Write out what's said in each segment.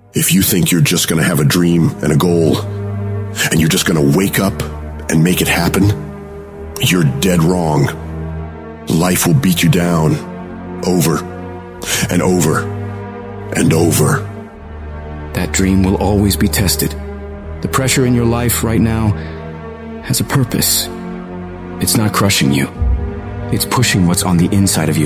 If you think you're just going to have a dream and a goal, and you're just going to wake up and make it happen, you're dead wrong. Life will beat you down over and over and over. That dream will always be tested. The pressure in your life right now has a purpose. It's not crushing you. It's pushing what's on the inside of you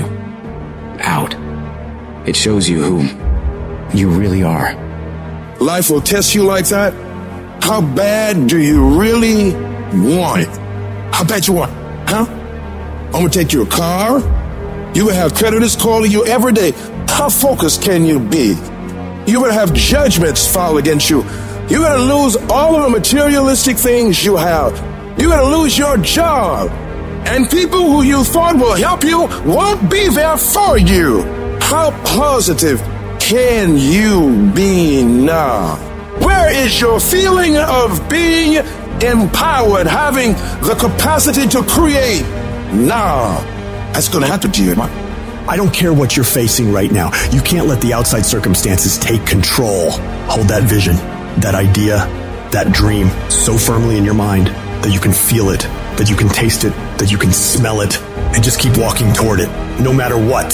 out. It shows you who you really are. Life will test you like that? How bad do you really want it? How bad you want it? Huh? I'm gonna take your car. You will have creditors calling you every day. How focused can you be? You will have judgments fall against you. You're gonna lose all of the materialistic things you have. You're gonna lose your job. And people who you thought will help you won't be there for you. How positive can you be now? Where is your feeling of being empowered, having the capacity to create now? That's going to happen to you, man. I don't care what you're facing right now. You can't let the outside circumstances take control. Hold that vision, that idea, that dream so firmly in your mind that you can feel it, that you can taste it, that you can smell it, and just keep walking toward it, no matter what.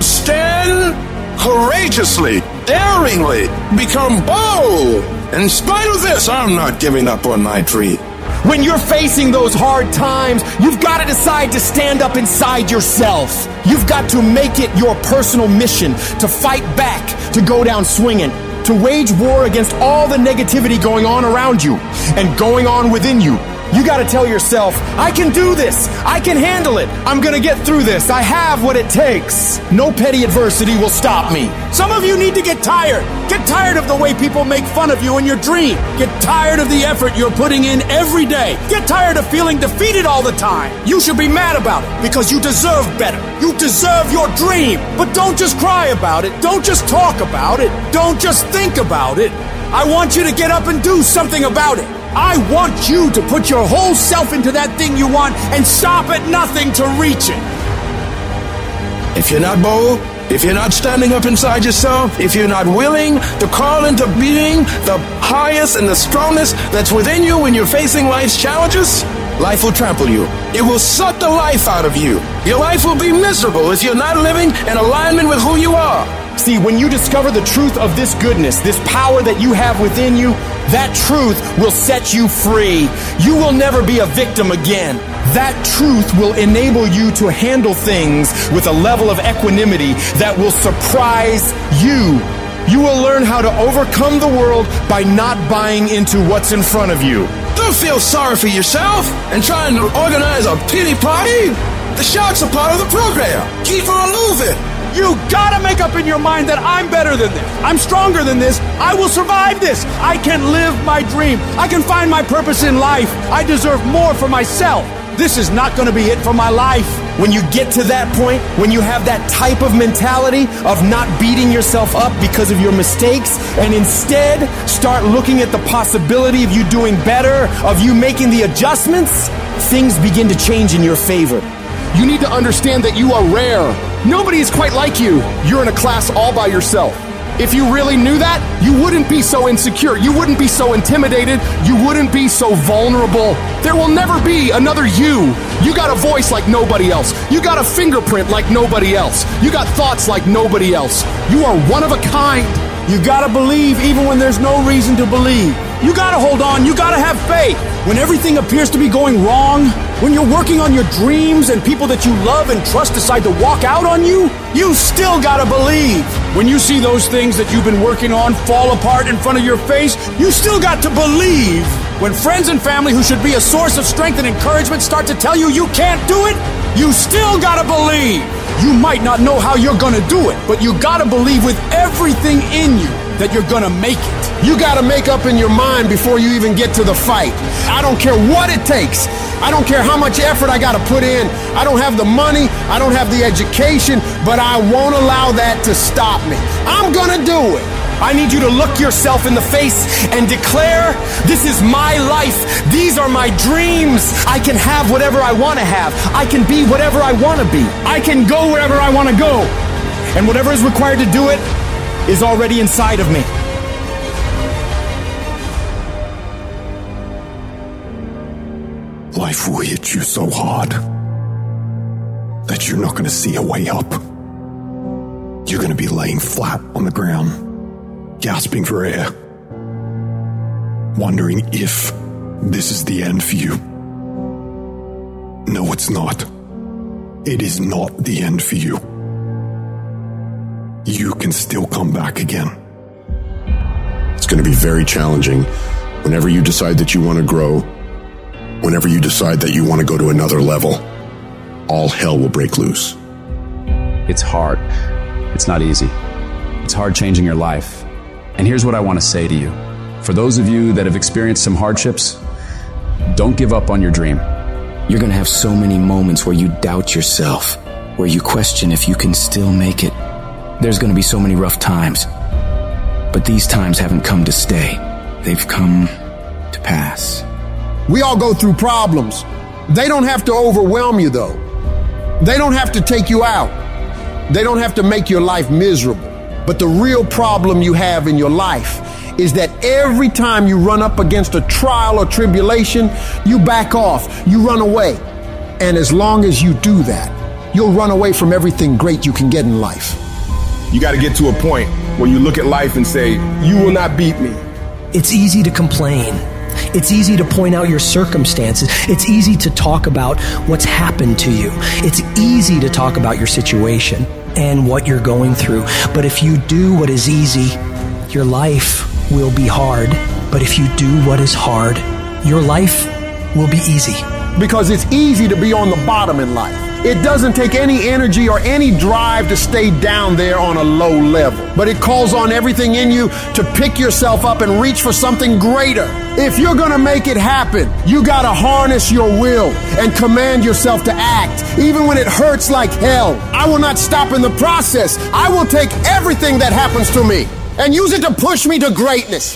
Stand courageously, daringly, become bold. In spite of this, I'm not giving up on my dream. When you're facing those hard times, you've got to decide to stand up inside yourself. You've got to make it your personal mission to fight back, to go down swinging, to wage war against all the negativity going on around you and going on within you. You got to tell yourself, I can do this. I can handle it. I'm going to get through this. I have what it takes. No petty adversity will stop me. Some of you need to get tired. Get tired of the way people make fun of you in your dream. Get tired of the effort you're putting in every day. Get tired of feeling defeated all the time. You should be mad about it because you deserve better. You deserve your dream. But don't just cry about it. Don't just talk about it. Don't just think about it. I want you to get up and do something about it. I want you to put your whole self into that thing you want and stop at nothing to reach it. If you're not bold, if you're not standing up inside yourself, if you're not willing to call into being the highest and the strongest that's within you when you're facing life's challenges, life will trample you. It will suck the life out of you. Your life will be miserable if you're not living in alignment with who you are. See, when you discover the truth of this goodness, this power that you have within you, that truth will set you free. You will never be a victim again. That truth will enable you to handle things with a level of equanimity that will surprise you. You will learn how to overcome the world by not buying into what's in front of you. Don't feel sorry for yourself and trying to organize a pity party. The sharks are part of the program. Keep on moving. You gotta make up in your mind that I'm better than this. I'm stronger than this. I will survive this. I can live my dream. I can find my purpose in life. I deserve more for myself. This is not gonna be it for my life. When you get to that point, when you have that type of mentality of not beating yourself up because of your mistakes, and instead start looking at the possibility of you doing better, of you making the adjustments, things begin to change in your favor. You need to understand that you are rare. Nobody is quite like you. You're in a class all by yourself. If you really knew that, you wouldn't be so insecure. You wouldn't be so intimidated. You wouldn't be so vulnerable. There will never be another you. You got a voice like nobody else. You got a fingerprint like nobody else. You got thoughts like nobody else. You are one of a kind. You gotta believe even when there's no reason to believe. You gotta hold on. You gotta have faith. When everything appears to be going wrong, when you're working on your dreams and people that you love and trust decide to walk out on you, you still gotta believe. When you see those things that you've been working on fall apart in front of your face, you still got to believe. When friends and family who should be a source of strength and encouragement start to tell you you can't do it, you still gotta believe. You might not know how you're gonna do it, but you gotta believe with everything in you that you're gonna make it. You gotta make up in your mind before you even get to the fight. I don't care what it takes. I don't care how much effort I gotta put in. I don't have the money, I don't have the education, but I won't allow that to stop me. I'm gonna do it. I need you to look yourself in the face and declare, this is my life. These are my dreams. I can have whatever I want to have. I can be whatever I want to be. I can go wherever I want to go. And whatever is required to do it is already inside of me. life will hit you so hard that you're not going to see a way up. You're going to be laying flat on the ground, gasping for air, wondering if this is the end for you. No, it's not. It is not the end for you. You can still come back again. It's going to be very challenging whenever you decide that you want to grow, whenever you decide that you want to go to another level. All hell will break loose. It's hard. It's not easy. It's hard changing your life. And here's what I want to say to you. For those of you that have experienced some hardships, don't give up on your dream. You're going to have so many moments where you doubt yourself, where you question if you can still make it. There's going to be so many rough times. But these times haven't come to stay. They've come to pass. We all go through problems. They don't have to overwhelm you, though. They don't have to take you out. They don't have to make your life miserable. But the real problem you have in your life is that every time you run up against a trial or tribulation, you back off, you run away. And as long as you do that, you'll run away from everything great you can get in life. You got to get to a point where you look at life and say, you will not beat me. It's easy to complain. It's easy to point out your circumstances. It's easy to talk about what's happened to you. It's easy to talk about your situation and what you're going through. But if you do what is easy, your life will be hard. But if you do what is hard, your life will be easy. Because it's easy to be on the bottom in life. It doesn't take any energy or any drive to stay down there on a low level. But it calls on everything in you to pick yourself up and reach for something greater. If you're gonna make it happen, you gotta harness your will and command yourself to act, even when it hurts like hell. I will not stop in the process. I will take everything that happens to me and use it to push me to greatness.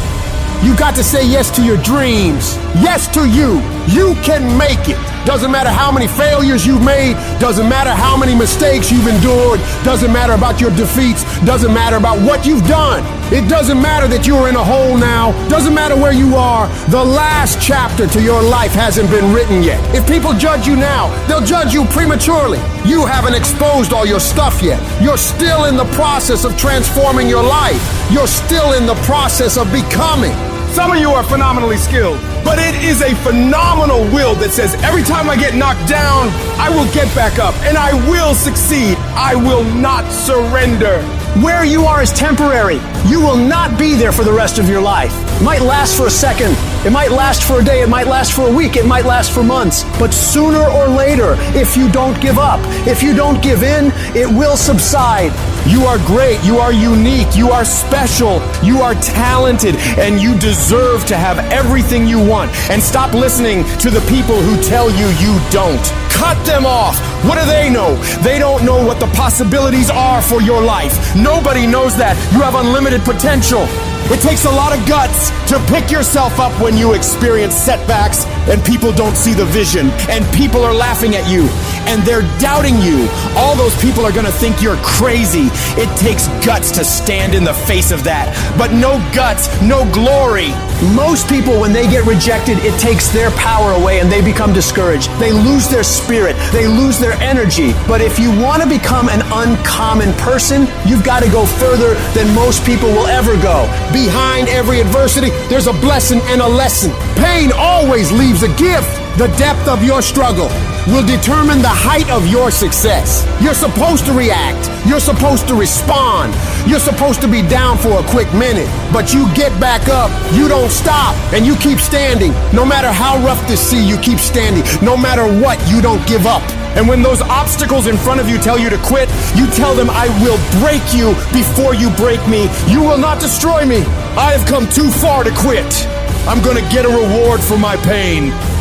You got to say yes to your dreams. Yes to you. You can make it. Doesn't matter how many failures you've made. Doesn't matter how many mistakes you've endured. Doesn't matter about your defeats. Doesn't matter about what you've done. It doesn't matter that you're in a hole now. Doesn't matter where you are. The last chapter to your life hasn't been written yet. If people judge you now, they'll judge you prematurely. You haven't exposed all your stuff yet. You're still in the process of transforming your life. You're still in the process of becoming. Some of you are phenomenally skilled, but it is a phenomenal will that says every time I get knocked down, I will get back up and I will succeed. I will not surrender. Where you are is temporary. You will not be there for the rest of your life. It might last for a second. It might last for a day. It might last for a week. It might last for months. But sooner or later, if you don't give up, if you don't give in, it will subside. You are great. You are unique. You are special. You are talented. And you deserve to have everything you want. And stop listening to the people who tell you you don't. Cut them off. What do they know? They don't know what the possibilities are for your life. Nobody knows that. You have unlimited potential. It takes a lot of guts to pick yourself up when you experience setbacks and people don't see the vision and people are laughing at you and they're doubting you. All those people are going to think you're crazy. It takes guts to stand in the face of that. But no guts, no glory. Most people, when they get rejected, it takes their power away and they become discouraged. They lose their spirit. They lose their energy. But if you want to become an uncommon person, you've got to go further than most people will ever go. Behind every adversity, there's a blessing and a lesson. Pain always leaves a gift. The depth of your struggle will determine the height of your success. You're supposed to react. You're supposed to respond. You're supposed to be down for a quick minute. But you get back up. You don't stop. And you keep standing. No matter how rough the sea, you keep standing. No matter what, you don't give up. And when those obstacles in front of you tell you to quit, you tell them, I will break you before you break me. You will not destroy me. I have come too far to quit. I'm going to get a reward for my pain.